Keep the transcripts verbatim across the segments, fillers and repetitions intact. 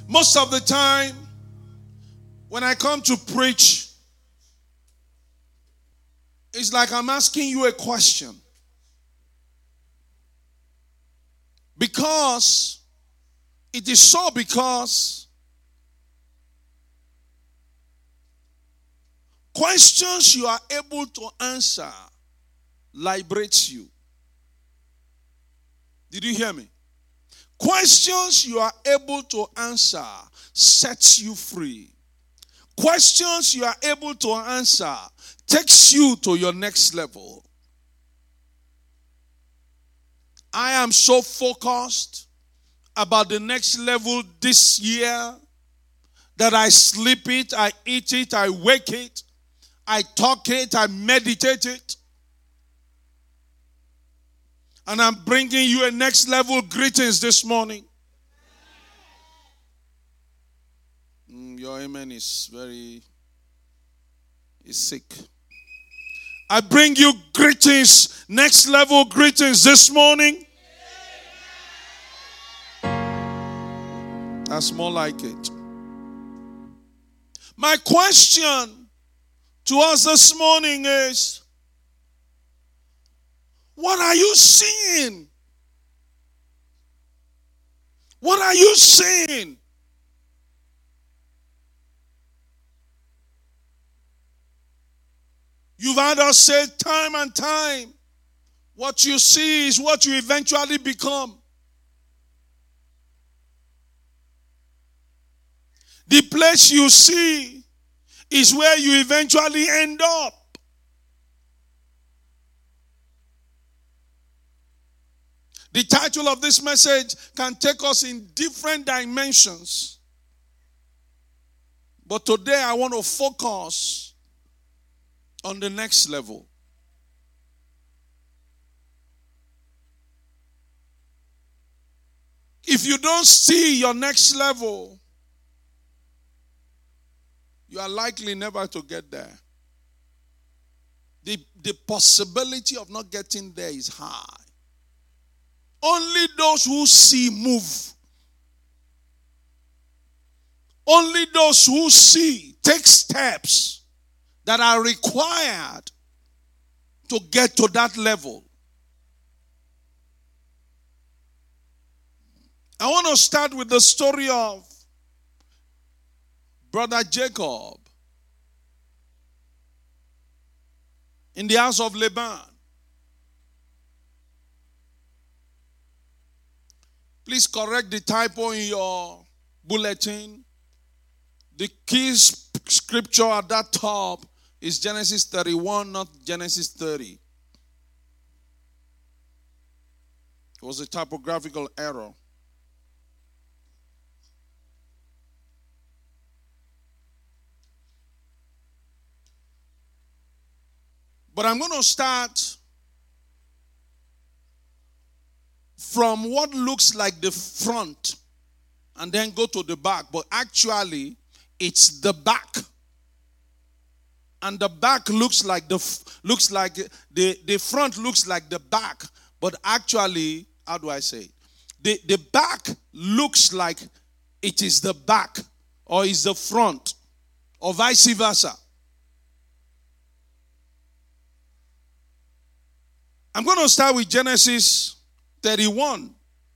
Most of the time, when I come to preach, it's like I'm asking you a question. Because, it is so because questions you are able to answer liberates you. Did you hear me? Questions you are able to answer sets you free. Questions you are able to answer takes you to your next level. I am so focused about the next level this year that I sleep it, I eat it, I wake it, I talk it, I meditate it. And I'm bringing you a next level greetings this morning. Mm, your amen is very, is sick. I bring you greetings, next level greetings this morning. That's more like it. My question to us this morning is, what are you seeing? What are you seeing? You've heard us say time and time, what you see is what you eventually become. The place you see is where you eventually end up. The title of this message can take us in different dimensions. But today I want to focus on the next level. If you don't see your next level, you are likely never to get there. The, the possibility of not getting there is high. Only those who see move. Only those who see take steps that are required to get to that level. I want to start with the story of Brother Jacob in the house of Laban. Please correct the typo in your bulletin. The key scripture at that top is Genesis thirty-one, not Genesis thirty. It was a typographical error. But I'm going to start from what looks like the front and then go to the back. But actually, it's the back. And the back looks like the looks like the, the front looks like the back. But actually, how do I say it? The, the back looks like it is the back or is the front or vice versa. I'm going to start with Genesis thirty-one,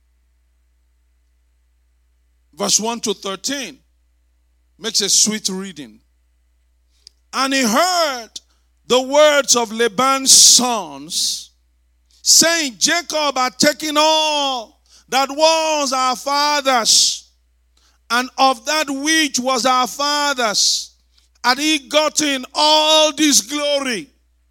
verse one to thirteen. Makes a sweet reading. And he heard the words of Laban's sons, saying, Jacob had taken all that was our father's, and of that which was our father's had he gotten all this glory.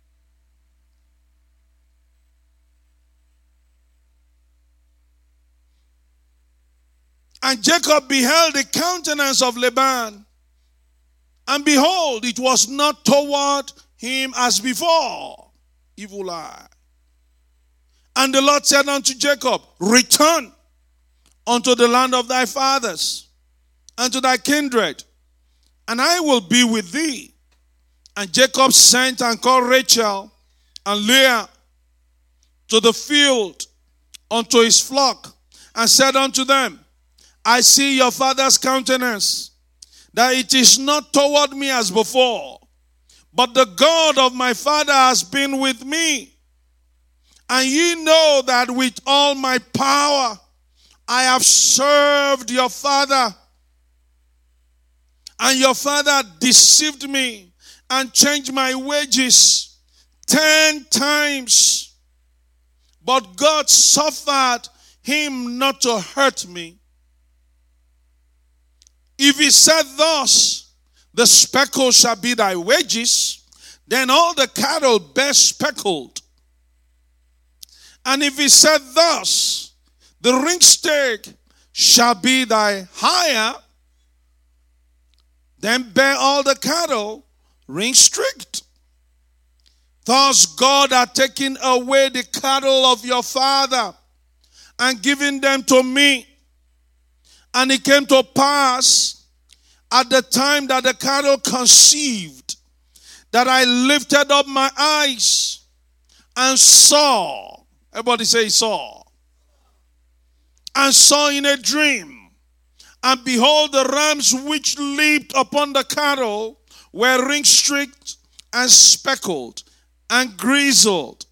And Jacob beheld the countenance of Laban, and behold, it was not toward him as before, evil eye. And the Lord said unto Jacob, return unto the land of thy fathers, and to thy kindred, and I will be with thee. And Jacob sent and called Rachel and Leah to the field unto his flock, and said unto them, I see your father's countenance, that it is not toward me as before, but the God of my father has been with me. And ye know that with all my power I have served your father. And your father deceived me and changed my wages ten times. But God suffered him not to hurt me. If he said thus, the speckle shall be thy wages, then all the cattle bear speckled. And if he said thus, the ringstake shall be thy hire, then bear all the cattle ring-streaked. Thus God had taken away the cattle of your father and given them to me. And it came to pass at the time that the cattle conceived, that I lifted up my eyes and saw. Everybody say saw. And saw in a dream. And behold, the rams which leaped upon the cattle were ring-streaked and speckled and grizzled.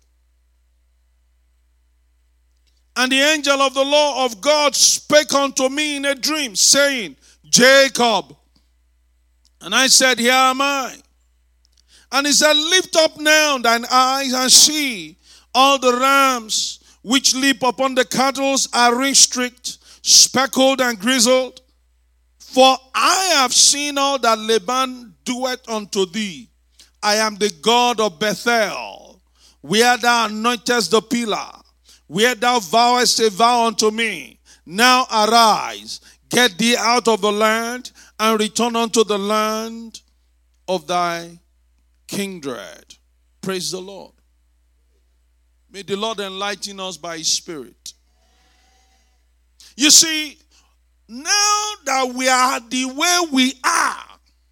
And the angel of the Lord of God spake unto me in a dream, saying, Jacob. And I said, Here am I. And he said, Lift up now thine eyes and see, all the rams which leap upon the cattle are ring-streaked, speckled and grizzled. For I have seen all that Laban doeth unto thee. I am the God of Bethel, where thou anointest the pillar, where thou vowest a vow unto me. Now arise, get thee out of the land, and return unto the land of thy kindred. Praise the Lord. May the Lord enlighten us by his Spirit. You see, now that we are the way we are,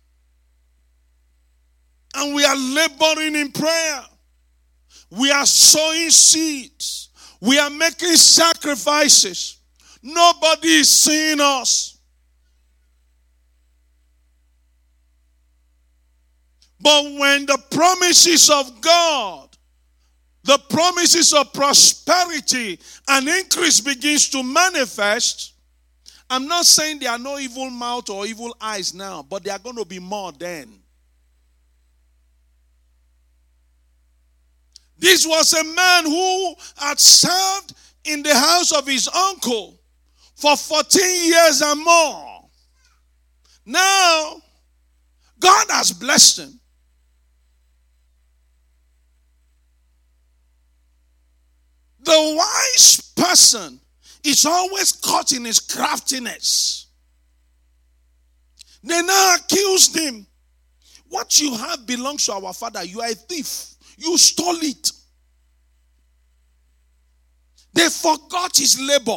and we are laboring in prayer, we are sowing seeds, we are making sacrifices, nobody is seeing us. But when the promises of God, the promises of prosperity and increase begins to manifest, I'm not saying there are no evil mouth or evil eyes now, but there are going to be more then. This was a man who had served in the house of his uncle for fourteen years and more. Now, God has blessed him. The wise person is always caught in his craftiness. They now accused him. What you have belongs to our father. You are a thief. You stole it. They forgot his labor.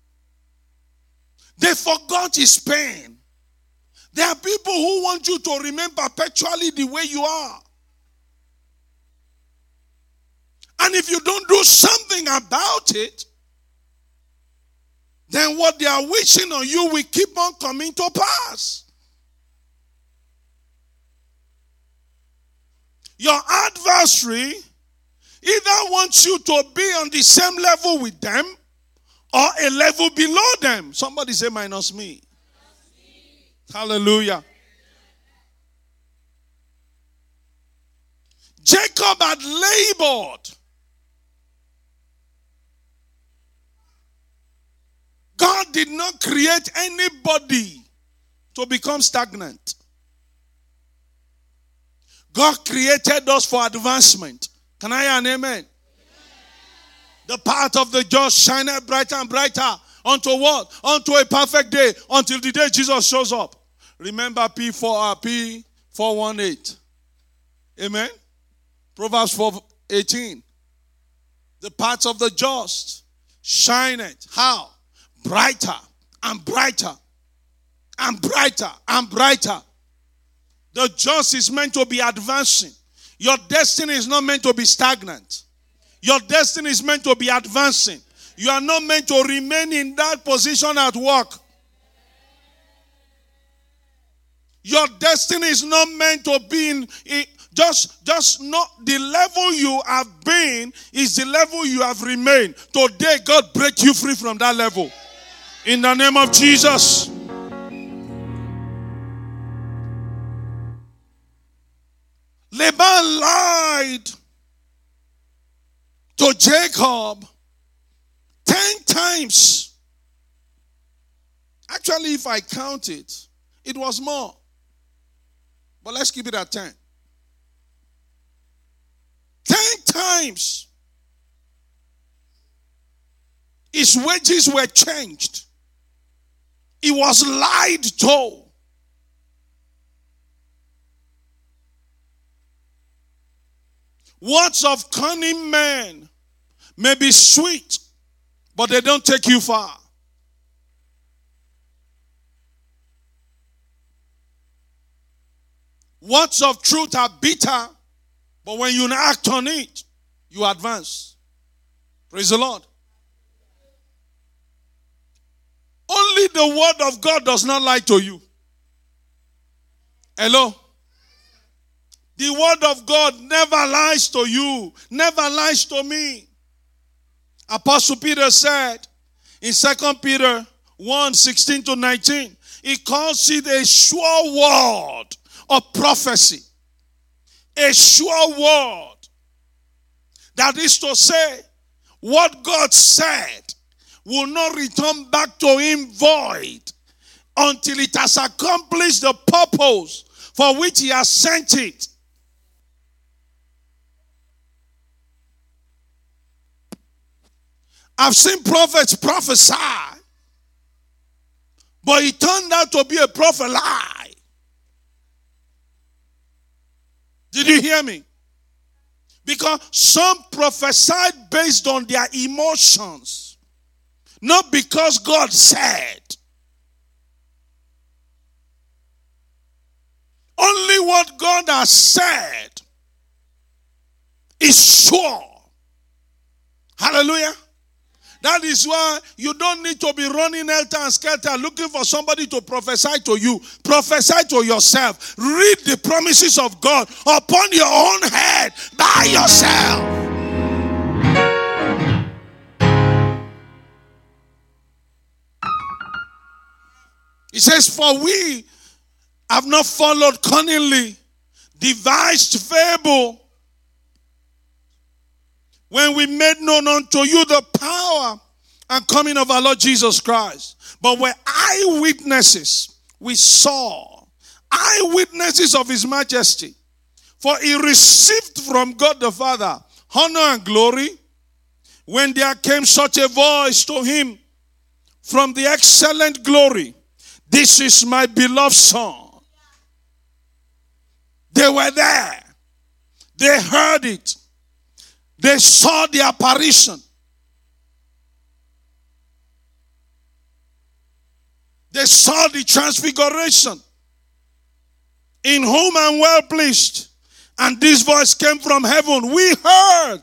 They forgot his pain. There are people who want you to remain perpetually the way you are. And if you don't do something about it, then what they are wishing on you will keep on coming to pass. Your adversary either wants you to be on the same level with them or a level below them. Somebody say minus me. Minus me. Hallelujah. Jacob had labored. God did not create anybody to become stagnant. God created us for advancement. Can I hear an amen? Amen. The path of the just shineth brighter and brighter unto what? Unto a perfect day, until the day Jesus shows up. Remember P four R P four one eight. Amen. Proverbs four eighteen. The path of the just shineth. How? Brighter and brighter and brighter and brighter. The just is meant to be advancing. Your destiny is not meant to be stagnant. Your destiny is meant to be advancing. You are not meant to remain in that position at work. Your destiny is not meant to be in, in just, just not the level you have been is the level you have remained. Today, God break you free from that level. In the name of Jesus. Laban lied to Jacob ten times. Actually, if I count it, it was more. But let's keep it at ten. Ten times. His wages were changed. He was lied to. Words of cunning men may be sweet, but they don't take you far. Words of truth are bitter, but when you act on it, you advance. Praise the Lord. Only the word of God does not lie to you. Hello? The word of God never lies to you, never lies to me. Apostle Peter said in Second Peter one, sixteen to nineteen, he calls it a sure word of prophecy. A sure word. That is to say, what God said will not return back to him void until it has accomplished the purpose for which he has sent it. I've seen prophets prophesy, but it turned out to be a prophet lie. Did you hear me? Because some prophesied based on their emotions, not because God said. Only what God has said is sure. Hallelujah. That is why you don't need to be running helter and skelter looking for somebody to prophesy to you. Prophesy to yourself. Read the promises of God upon your own head by yourself. He says, for we have not followed cunningly devised fable when we made known unto you the power and coming of our Lord Jesus Christ. But we're eyewitnesses. We saw. Eyewitnesses of his majesty. For he received from God the Father honor and glory when there came such a voice to him from the excellent glory. This is my beloved Son. They were there. They heard it. They saw the apparition. They saw the transfiguration. In whom I'm well pleased. And this voice came from heaven. We heard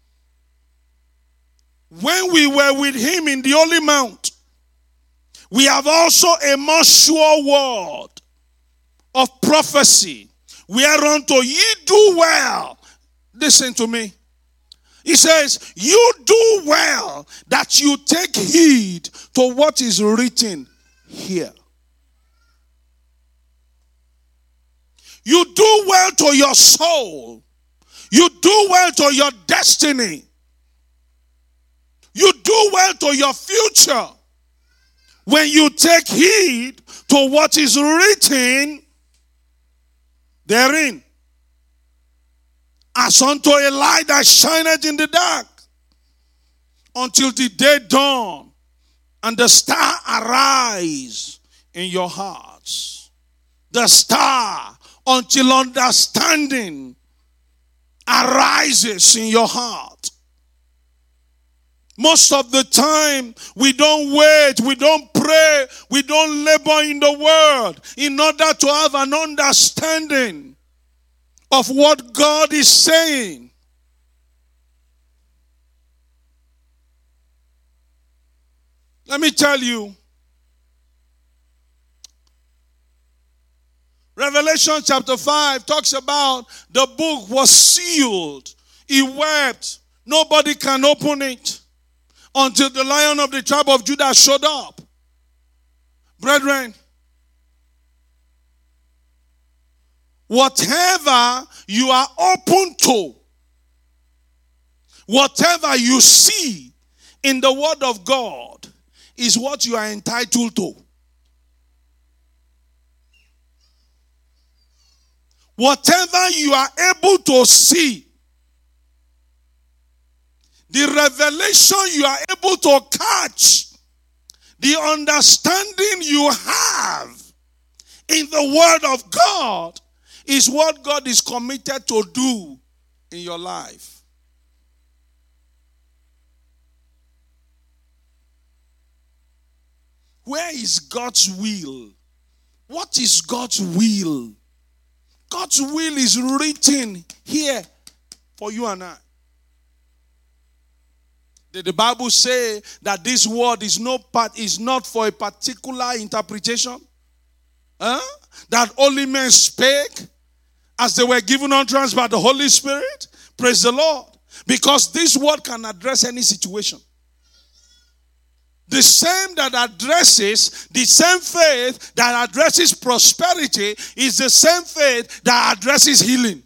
when we were with him in the holy mount. We have also a more sure word of prophecy, whereunto ye do well. Listen to me. He says, you do well that you take heed to what is written here. You do well to your soul. You do well to your destiny. You do well to your future when you take heed to what is written therein. As unto a light that shineth in the dark, until the day dawn, and the star arise in your hearts. The star, until understanding arises in your heart. Most of the time, we don't wait, we don't pray, we don't labor in the word in order to have an understanding of what God is saying. Let me tell you, Revelation chapter five talks about the book was sealed. He wept. Nobody can open it until the Lion of the tribe of Judah showed up. Brethren, whatever you are open to, whatever you see in the Word of God is what you are entitled to. Whatever you are able to see, the revelation you are able to catch, the understanding you have in the Word of God is what God is committed to do in your life. Where is God's will? What is God's will? God's will is written here for you and I. Did the Bible say that this word is no part is not for a particular interpretation? Huh? That only men spake as they were given utterance by the Holy Spirit? Praise the Lord. Because this word can address any situation. The same that addresses, the same faith that addresses prosperity is the same faith that addresses healing.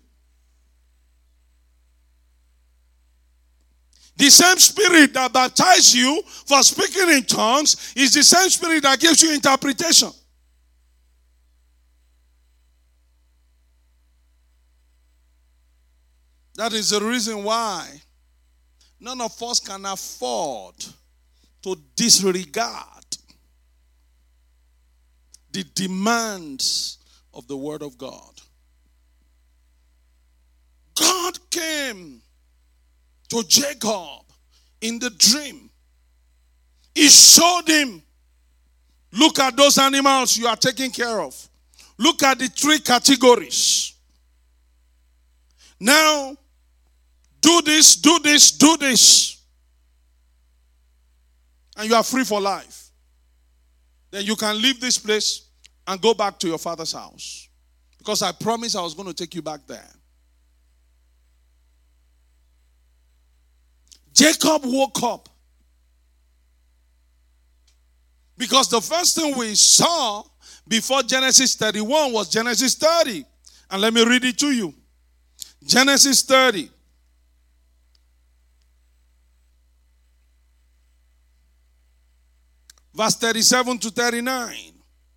The same spirit that baptizes you for speaking in tongues is the same spirit that gives you interpretation. That is the reason why none of us can afford to disregard the demands of the Word of God. God came to Jacob in the dream. He showed him, look at those animals you are taking care of. Look at the three categories. Now, do this, do this, do this. And you are free for life. Then you can leave this place and go back to your father's house. Because I promised I was going to take you back there. Jacob woke up. Because the first thing we saw before Genesis thirty-one was Genesis thirty. And let me read it to you. Genesis thirty. Verse thirty-seven to thirty-nine.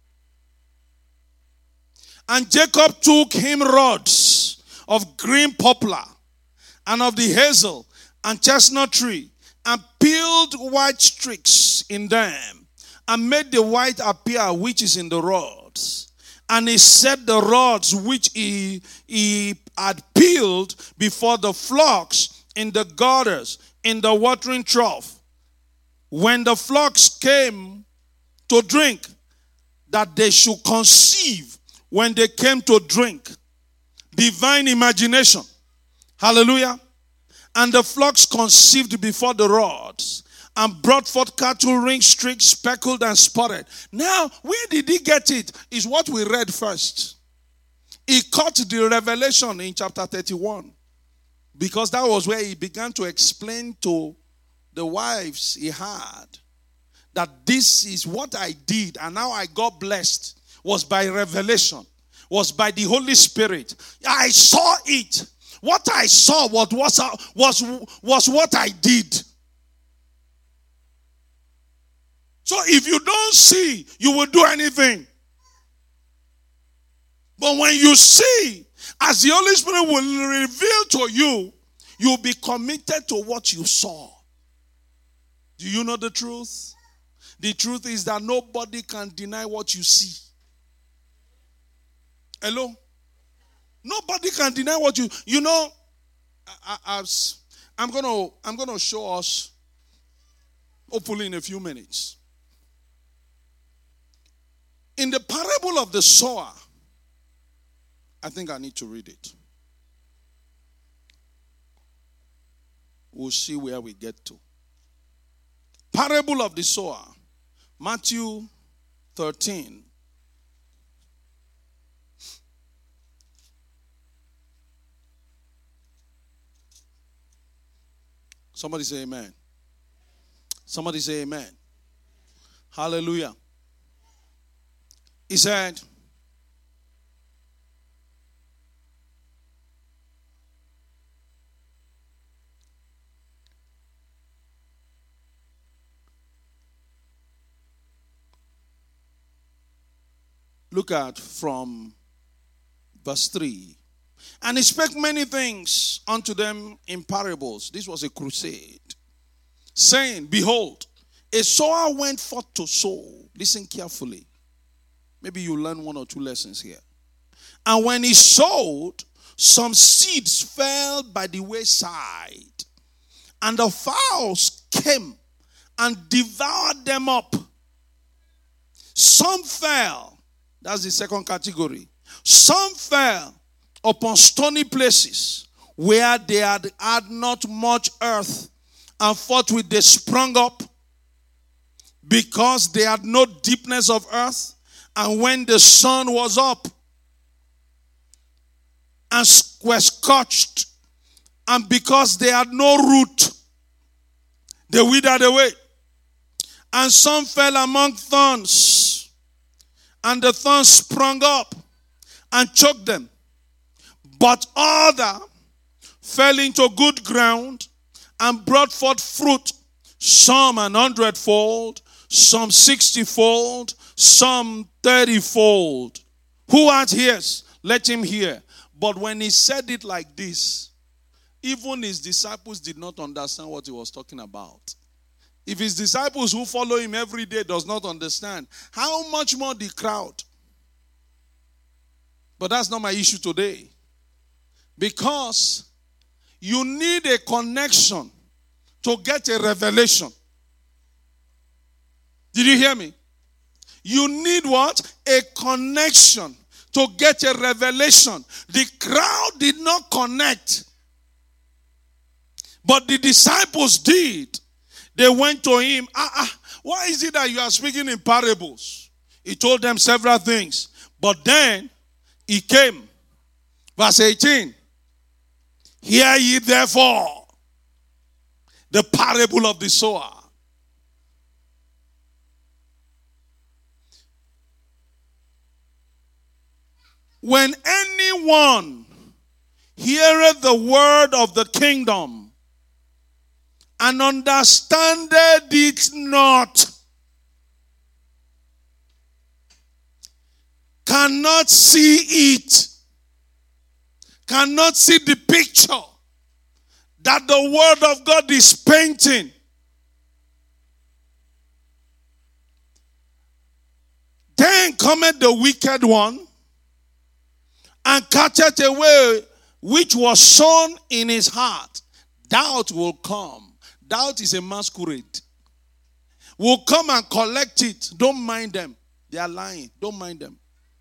And Jacob took him rods of green poplar and of the hazel and chestnut tree and peeled white streaks in them and made the white appear which is in the rods. And he set the rods which he, he had peeled before the flocks in the gutters, in the watering trough. When the flocks came to drink, that they should conceive when they came to drink. Divine imagination. Hallelujah. And the flocks conceived before the rods and brought forth cattle, ring, streaked, speckled, and spotted. Now, where did he get it? Is what we read first. He caught the revelation in chapter thirty-one. Because that was where he began to explain to the wives he had that this is what I did and how I got blessed was by revelation, was by the Holy Spirit. I saw it. What I saw was, was, was, was what I did. So if you don't see, you will do anything. But when you see, as the Holy Spirit will reveal to you, you'll be committed to what you saw. Do you know the truth? The truth is that nobody can deny what you see. Hello? Nobody can deny what you... You know, I, I, I'm going to I'm going to show us, hopefully in a few minutes. In the parable of the sower, I think I need to read it. We'll see where we get to. Parable of the sower, Matthew thirteen. Somebody say amen. Somebody say amen. Hallelujah. He said, look at from verse three. And he spake many things unto them in parables. This was a crusade. Saying, behold, a sower went forth to sow. Listen carefully. Maybe you learn one or two lessons here. And when he sowed, some seeds fell by the wayside. And the fowls came and devoured them up. Some fell. That's the second category. Some fell upon stony places where they had had not much earth, and forthwith they sprung up because they had no deepness of earth. And when the sun was up and were scorched, and because they had no root, they withered away. And some fell among thorns, and the thorns sprung up and choked them. But other fell into good ground and brought forth fruit, some an hundredfold, some sixtyfold, some thirtyfold. Who hath ears? Let him hear. But when he said it like this, even his disciples did not understand what he was talking about. If his disciples who follow him every day does not understand, how much more the crowd? But that's not my issue today. Because you need a connection to get a revelation. Did you hear me? You need what? A connection to get a revelation. The crowd did not connect, but the disciples did. They went to him. Ah, ah, why is it that you are speaking in parables? He told them several things. But then he came. Verse eighteen. Hear ye therefore the parable of the sower. When anyone heareth the word of the kingdom and understandeth it not, cannot see it, cannot see the picture that the word of God is painting, then cometh the wicked one and catcheth away which was sown in his heart. Doubt will come. Doubt is a masquerade. Will come and collect it. Don't mind them. They are lying. Don't mind them.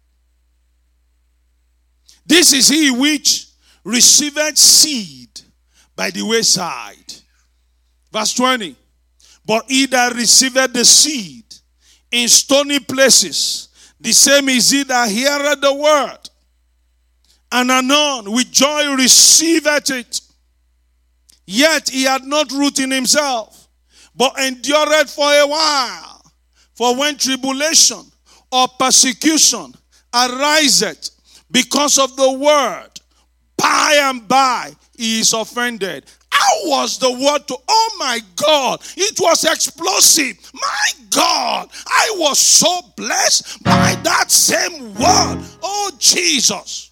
This is he which receiveth seed by the wayside. Verse twenty. But he that receiveth the seed in stony places, the same is he that heareth the word, and anon with joy receiveth it. Yet he had not root in himself, but endureth for a while. For when tribulation or persecution ariseth because of the word, by and by he is offended. How was the word to, oh my God, it was explosive. My God, I was so blessed by that same word. Oh Jesus.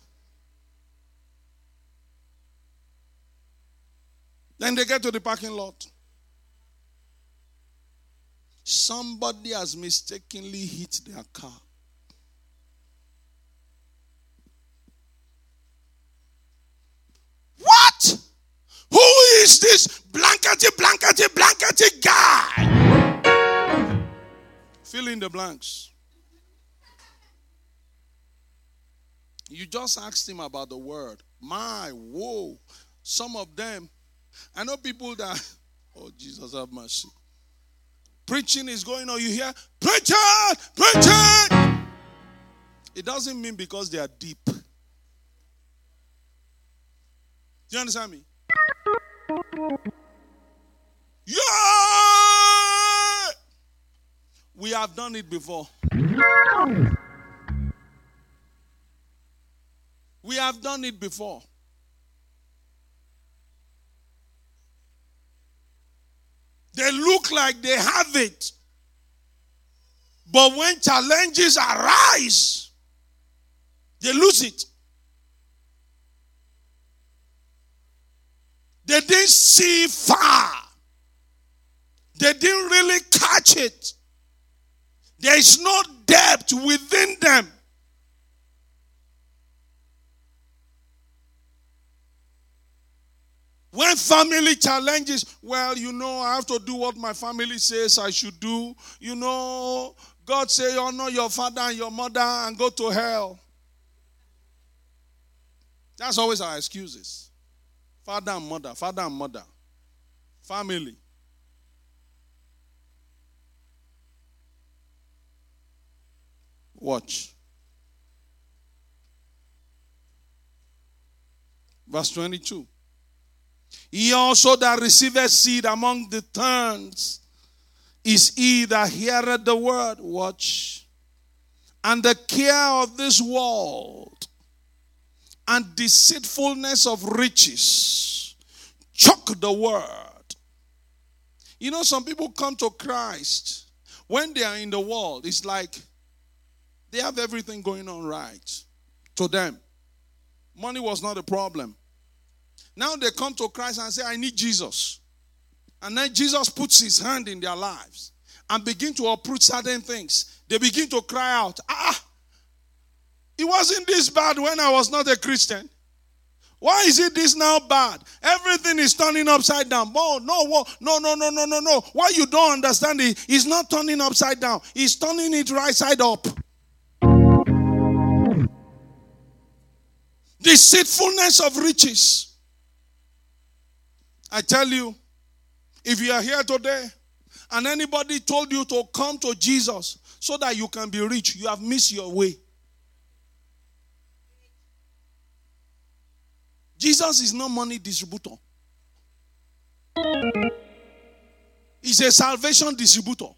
Then they get to the parking lot. Somebody has mistakenly hit their car. What? Who is this blankety, blankety, blankety guy? Fill in the blanks. You just asked him about the word. My, whoa. Some of them, I know people that, oh Jesus have mercy. Preaching is going on. You hear, preach it, preach it. It doesn't mean because they are deep. Do you understand me? Yeah! We have done it before. We have done it before. They look like they have it. But when challenges arise, they lose it. They didn't see far. They didn't really catch it. There is no depth within them. When family challenges, well, you know, I have to do what my family says I should do. You know, God say, honor your father and your mother and go to hell. That's always our excuses. Father and mother, father and mother. Family. Watch. Verse twenty-two. He also that receiveth seed among the thorns is he that heareth the word. Watch. And the care of this world and deceitfulness of riches choke the word. You know, some people come to Christ when they are in the world. It's like they have everything going on right to them. Money was not a problem. Now they come to Christ and say, I need Jesus. And then Jesus puts his hand in their lives and begin to uproot certain things. They begin to cry out, ah, it wasn't this bad when I was not a Christian. Why is it this now bad? Everything is turning upside down. Oh, no, no, no, no, no, no, no. Why you don't understand it? It's not turning upside down. It's turning it right side up. Deceitfulness of riches. I tell you, if you are here today and anybody told you to come to Jesus so that you can be rich, you have missed your way. Jesus is not money distributor. He's a salvation distributor.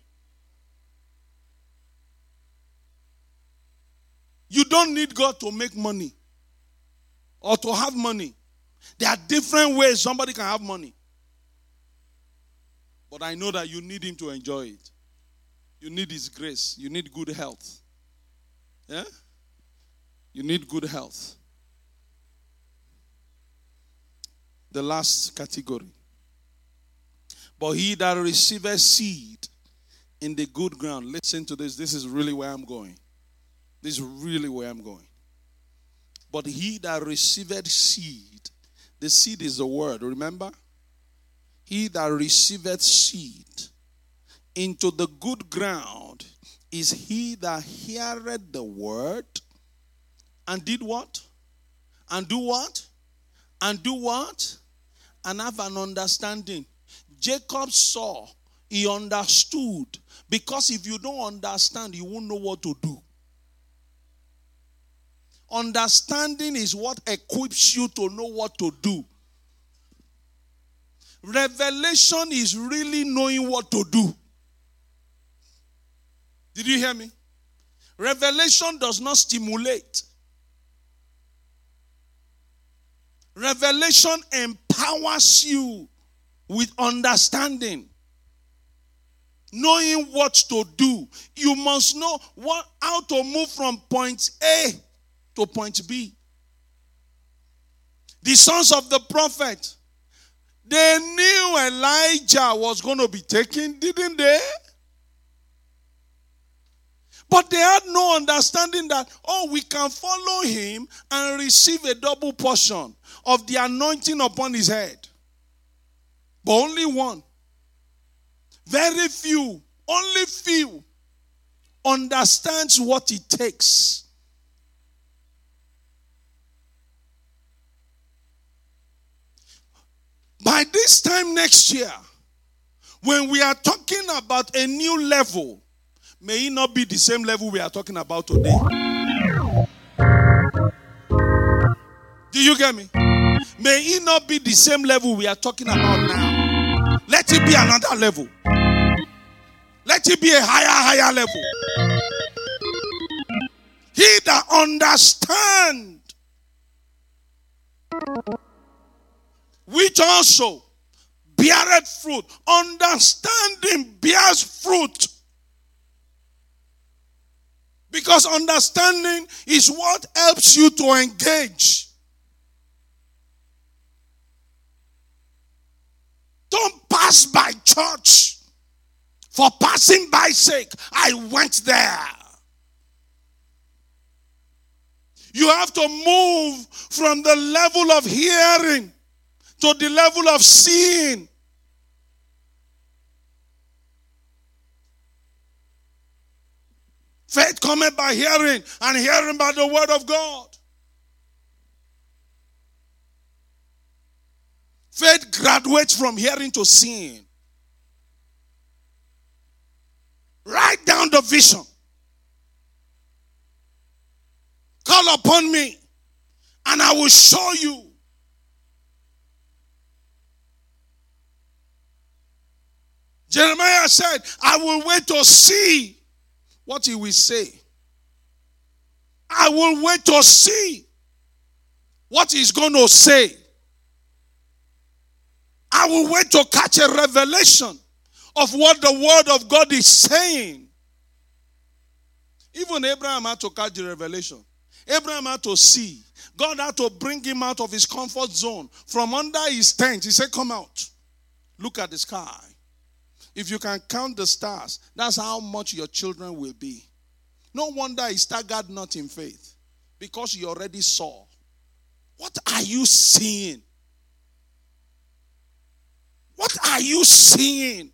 You don't need God to make money or to have money. There are different ways somebody can have money. But I know that you need him to enjoy it. You need his grace. You need good health. Yeah? You need good health. The last category. But he that receiveth seed in the good ground. Listen to this. This is really where I'm going. This is really where I'm going. But he that receiveth seed. The seed is the word, remember? He that receiveth seed into the good ground is he that heareth the word and did what? And do what? And do what? And have an understanding. Jacob saw, he understood. Because if you don't understand, you won't know what to do. Understanding is what equips you to know what to do. Revelation is really knowing what to do. Did you hear me? Revelation does not stimulate. Revelation empowers you with understanding. Knowing what to do. You must know what, how to move from point A to point B. The sons of the prophet, they knew Elijah was going to be taken, didn't they? But they had no understanding that, oh, we can follow him and receive a double portion of the anointing upon his head. But only one. Very few, only few understands what it takes. By this time next year, when we are talking about a new level, may it not be the same level we are talking about today. Do you get me? May it not be the same level we are talking about now. let it be another level. Let it be a higher, higher level. He that understand, which also beareth fruit. Understanding bears fruit. Because understanding is what helps you to engage. Don't pass by church for passing by sake. I went there. You have to move from the level of hearing to the level of seeing. Faith cometh by hearing, and hearing by the word of God. Faith graduates from hearing to seeing. Write down the vision. Call upon me, and I will show you. Jeremiah said, I will wait to see what he will say. I will wait to see what he's going to say. I will wait to catch a revelation of what the word of God is saying. Even Abraham had to catch the revelation. Abraham had to see. God had to bring him out of his comfort zone. From under his tent, he said, come out. Look at the sky. If you can count the stars, that's how much your children will be. No wonder he staggered not in faith. Because he already saw. What are you seeing? What are you seeing?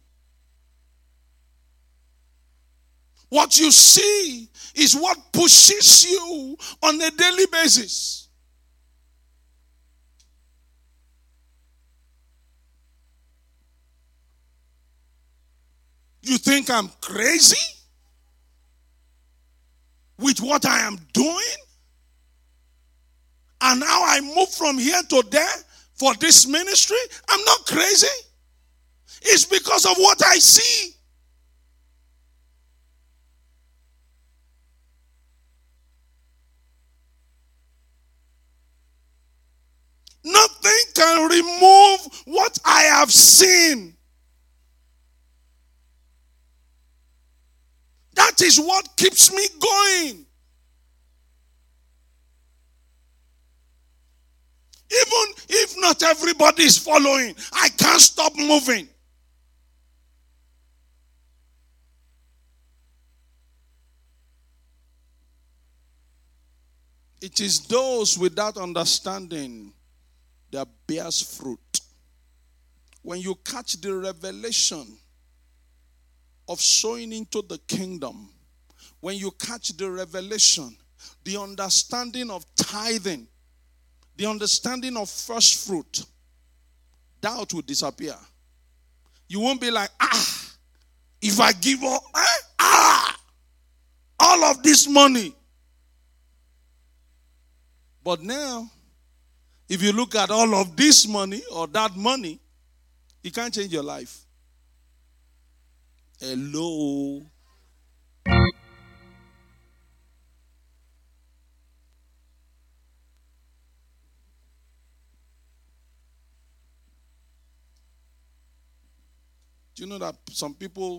What you see is what pushes you on a daily basis. You think I'm crazy with what I am doing? And now I move from here to there for this ministry? I'm not crazy. It's because of what I see. Nothing can remove what I have seen. That is what keeps me going. Even if not everybody is following, I can't stop moving. It is those without understanding that bears fruit. When you catch the revelation of sowing into the kingdom, when you catch the revelation, the understanding of tithing, the understanding of first fruit, doubt will disappear. You won't be like, ah, if I give all, eh, ah, all of this money. But now, if you look at all of this money or that money, it can't change your life. Hello. Do you know that some people,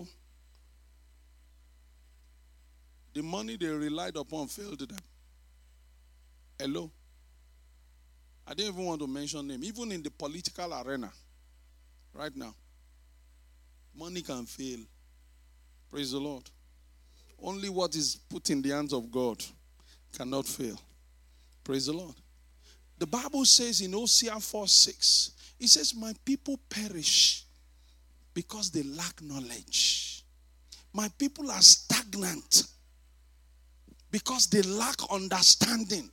the money they relied upon failed them? Hello. I didn't even want to mention name. Even in the political arena, right now, money can fail. Praise the Lord. Only what is put in the hands of God cannot fail. Praise the Lord. The Bible says in Hosea four six, it says, my people perish because they lack knowledge. My people are stagnant because they lack understanding.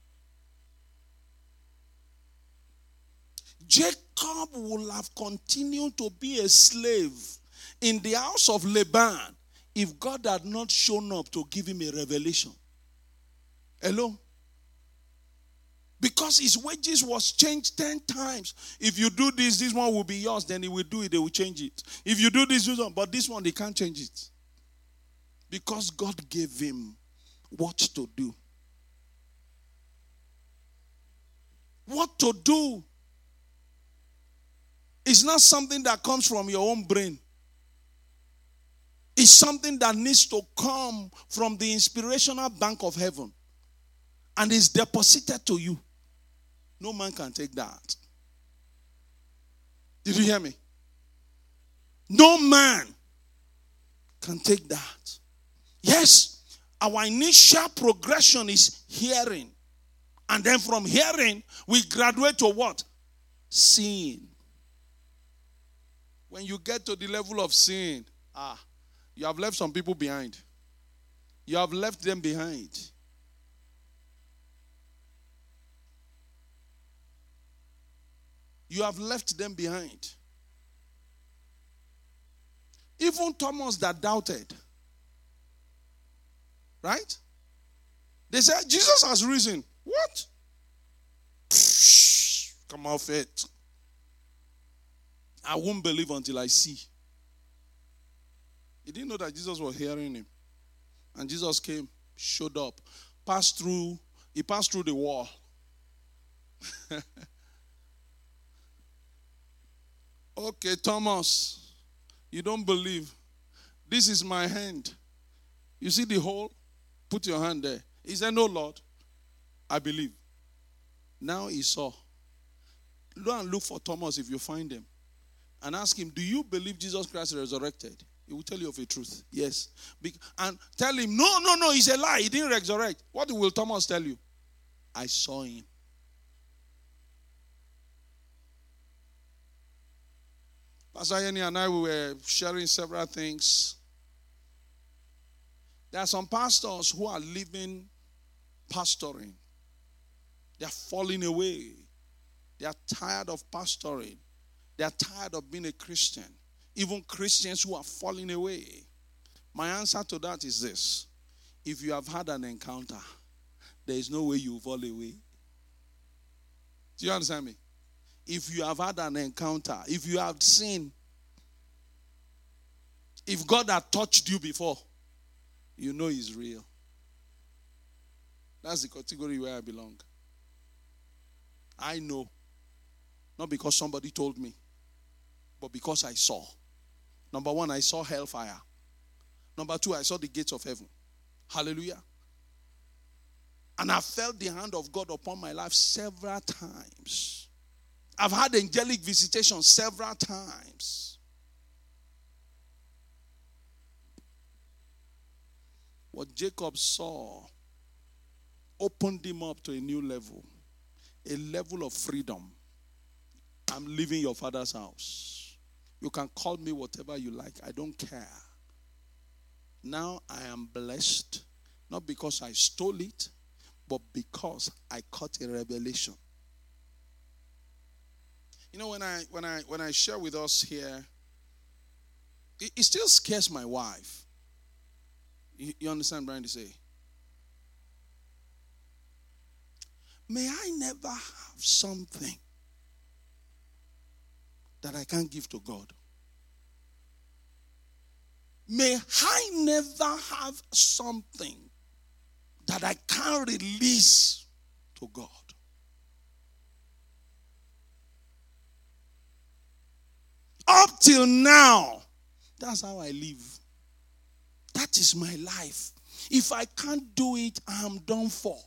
Jacob will have continued to be a slave in the house of Laban if God had not shown up to give him a revelation. Hello? Because his wages was changed ten times. If you do this, this one will be yours. Then he will do it. They will change it. If you do this, this one. But this one, they can't change it. Because God gave him what to do. What to do is not something that comes from your own brain. It's something that needs to come from the inspirational bank of heaven. And is deposited to you. No man can take that. Did you hear me? No man can take that. Yes, our initial progression is hearing. And then from hearing, we graduate to what? Seeing. When you get to the level of seeing, ah, you have left some people behind. You have left them behind. You have left them behind. Even Thomas that doubted. Right? They said, Jesus has risen. What? Psh, come off it. I won't believe until I see. He didn't know that Jesus was hearing him. And Jesus came, showed up, passed through, he passed through the wall. Okay, Thomas, you don't believe. This is my hand. You see the hole? Put your hand there. He said, no, Lord, I believe. Now he saw. Go and look for Thomas if you find him. And ask him, do you believe Jesus Christ resurrected? He will tell you of a truth. Yes. And tell him, no, no, no, it's a lie. He didn't resurrect. What will Thomas tell you? I saw him. Pastor Yenny and I, we were sharing several things. There are some pastors who are living pastoring. They are falling away. They are tired of pastoring. They are tired of being a Christian. Even Christians who are falling away. My answer to that is this. If you have had an encounter, there is no way you fall away. Do you understand me? If you have had an encounter, if you have seen, if God had touched you before, you know He's real. That's the category where I belong. I know. Not because somebody told me, but because I saw. Number one, I saw hellfire. Number two, I saw the gates of heaven. Hallelujah. And I felt the hand of God upon my life several times. I've had angelic visitation several times. What Jacob saw opened him up to a new level. A level of freedom. I'm leaving your father's house. You can call me whatever you like. I don't care. Now I am blessed. Not because I stole it, but because I caught a revelation. You know, when I when I when I share with us here, it, it still scares my wife. You, you understand, Brian, to say? May I never have something that I can't give to God. May I never have something that I can't release to God. Up till now, that's how I live. That is my life. If I can't do it, I'm done for.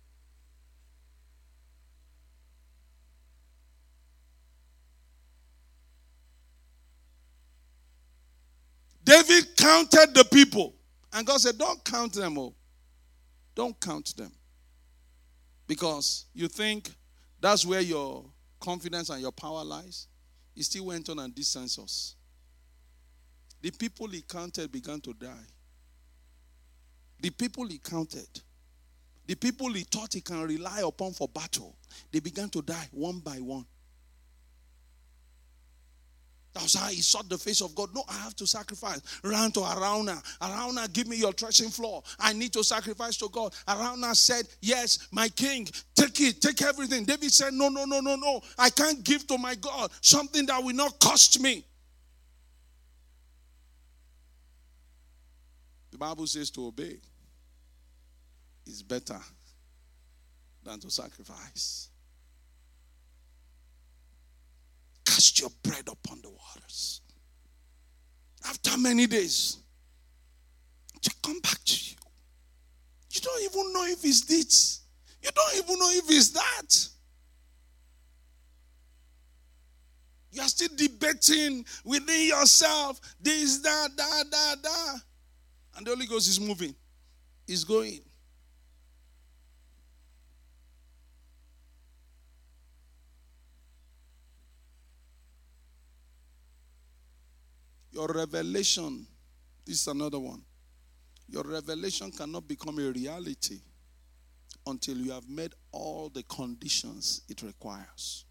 David counted the people. And God said, don't count them all. Don't count them. Because you think that's where your confidence and your power lies. He still went on and did census. The people he counted began to die. The people he counted, the people he thought he can rely upon for battle, they began to die one by one. That's how he sought the face of God. No, I have to sacrifice. Ran to Araunah. Araunah, give me your threshing floor. I need to sacrifice to God. Araunah said, yes, my king, take it, take everything. David said, no, no, no, no, no. I can't give to my God something that will not cost me. The Bible says to obey is better than to sacrifice. Cast your bread upon the waters. After many days, they come back to you. You don't even know if it's this. You don't even know if it's that. You are still debating within yourself. This, that, that, that, that. And the Holy Ghost is moving. It's going. Your revelation, this is another one. Your revelation cannot become a reality until you have met all the conditions it requires.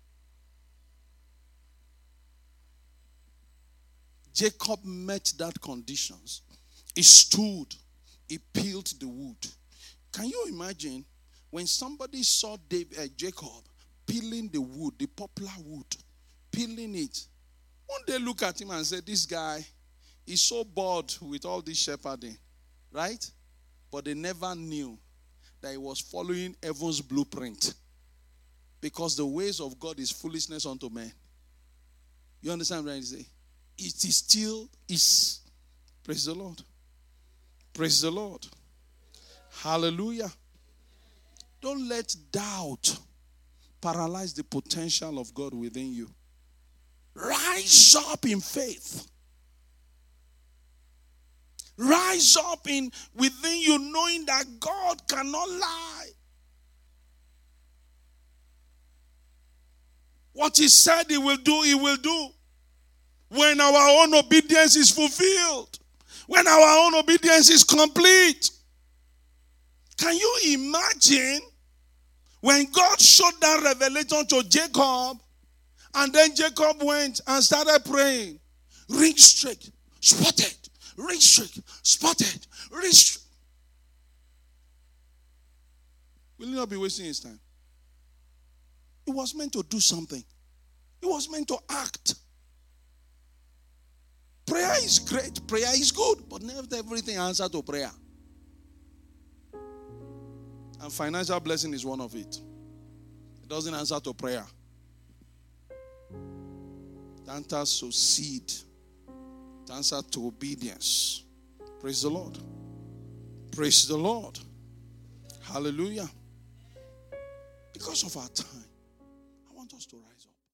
Jacob met that conditions. He stood. He peeled the wood. Can you imagine when somebody saw David, uh, Jacob peeling the wood, the poplar wood, peeling it? Won't they look at him and say, this guy is so bored with all this shepherding, right? But they never knew that he was following heaven's blueprint. Because the ways of God is foolishness unto men. You understand what I say? It is still is. Praise the Lord. Praise the Lord. Hallelujah. Don't let doubt paralyze the potential of God within you. Rise up in faith. Rise up in within you knowing that God cannot lie. What he said he will do, he will do. When our own obedience is fulfilled. When our own obedience is complete. Can you imagine when God showed that revelation to Jacob? And then Jacob went and started praying. Ring straight, spotted. Ring straight, spotted. Ring straight. Will he not be wasting his time? He was meant to do something. He was meant to act. Prayer is great. Prayer is good. But not everything answers to prayer. And financial blessing is one of it. It doesn't answer to prayer. It answers to seed. It answers to obedience. Praise the Lord. Praise the Lord. Hallelujah. Because of our time, I want us to rise up.